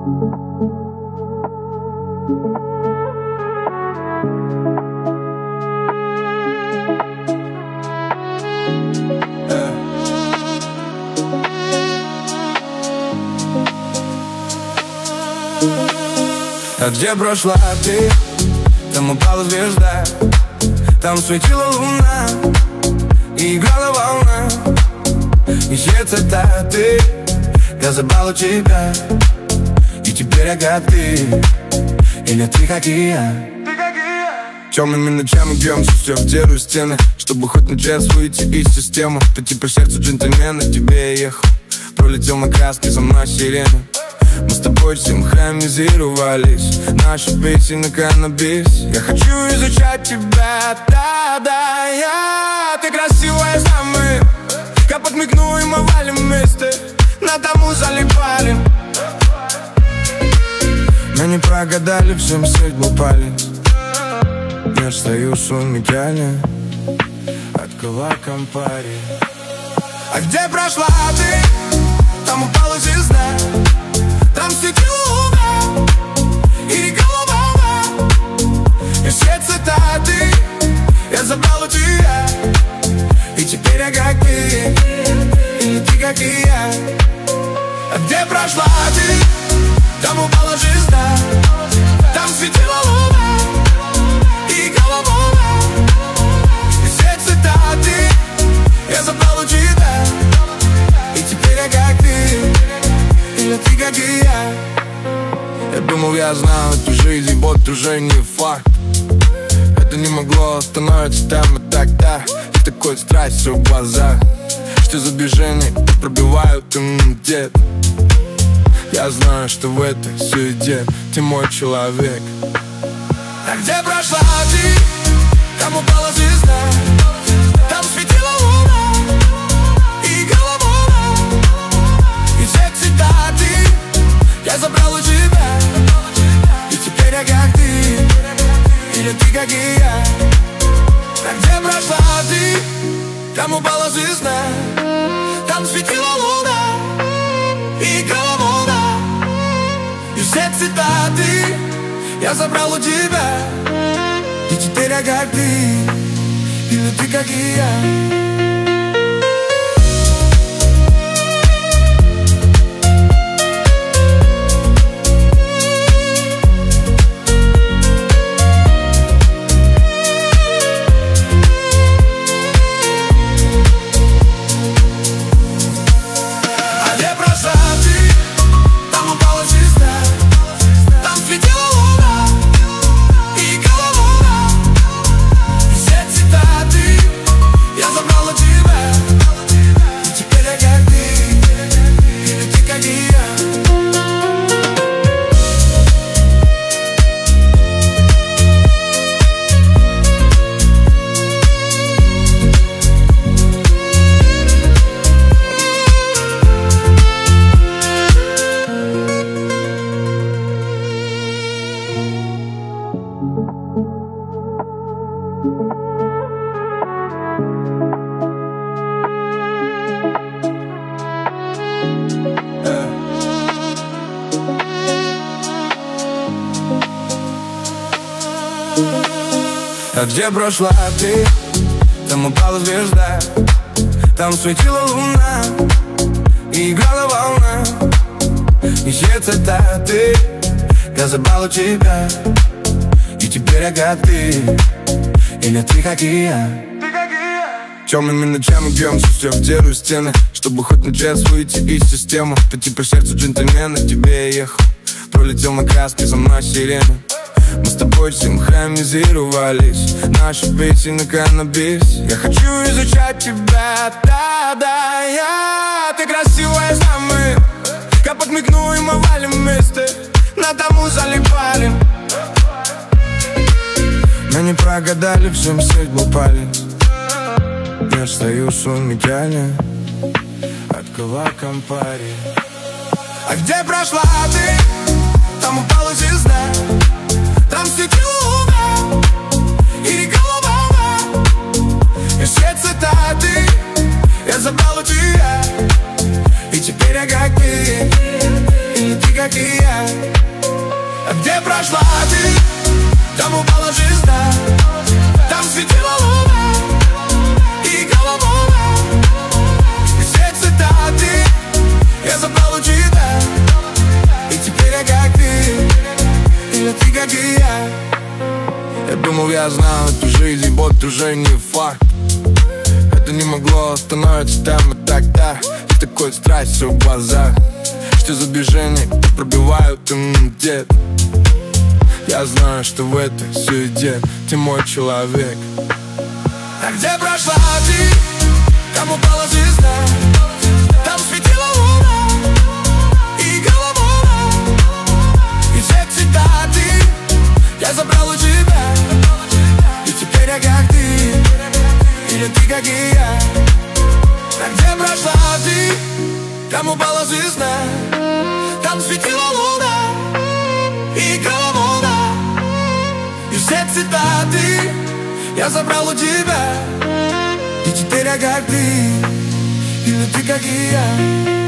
А где прошла ты? Там упала звезда, там светила луна и играла волна. И все цитаты я забрал у тебя, и теперь я как ты, или ты как и я. Темными ночами бьемся все в дыру и стены, чтобы хоть на час выйти из системы. Ты типа сердце джентльмена, тебе я ехал, пролетел на краске, за мной сирена. Мы с тобой синхронизировались, наши песни на каннабис. Я хочу изучать тебя, да, я. Ты красивая, знаю мы, я подмигну и мы валим вместе, на тому залипали. Мы не прогадали, всем сеть был палец. Я стою с уникальной, открыла компари. А где прошла ты? Там упала звезда, там светила луна и голова. И все цитаты я забрал у тебя, и теперь я как ты, или ты как и я. А где прошла ты? Там упала звезда, там светила луна и голова. И все цитаты я забрал у тебя, и теперь я как ты, или ты как и я. Я думал, я знаю эту жизнь, вот уже не факт. Это не могло остановиться там и тогда. И такой страсть в глазах, что за движение пробивают иммунитет. Я знаю, что в этой суете ты мой человек. А где прошла ты? Там упала звезда, там светила луна и голова. И все цитаты я забрал у тебя, и теперь я как ты, или ты как и я. А где прошла ты? Там упала звезда, там светила луна и голова. И все цитаты я забрал у тебя, и теперь я как ты, или ты как и я. А где прошла ты? Там упала звезда, там светила луна и играла волна. И все цитаты я забрал у тебя, и теперь я как ты, или ты как и я. Темными ночами бьемся все в дыру и стены, чтобы хоть на час выйти из системы. Ты типа сердце джентльмена, тебе я ехал, пролетел на краске, за мной сирена. Мы с тобой синхронизировались, наши песни на каннабис. Я хочу изучать тебя, да, я. Ты красивая, знаю мы, я подмигну и мы валим вместе, на тому залипали. Мы не прогадали, всем сеть был палец. Я стою с уникальной, открыла компари. А где прошла ты? Там упала звезда, там светила луна и голова. И все цитаты я забрал у тебя, и теперь я как ты, или ты, как и я. А где прошла ты, там упала звезда, там светила луна и играла волна. И все цитаты я забрал у тебя. И теперь я как ты, или ты, как и я. Я думал, я знал эту жизнь, вот уже не факт. Это не могло остановиться там и тогда. И такой страсть все в глазах. Что за движения пробивают иммунитет. Я знаю, что в этой суете ты мой человек. А где прошла ты, там упала звезда, там светила луна и играла волна. И все цитаты я забрал у тебя. И теперь я как ты, или ты, как и я. А где прошла ты, там упала звезда, там светила луна и играла волна. И все цитаты я забрал у тебя. И теперь я как ты, или ты, как и я.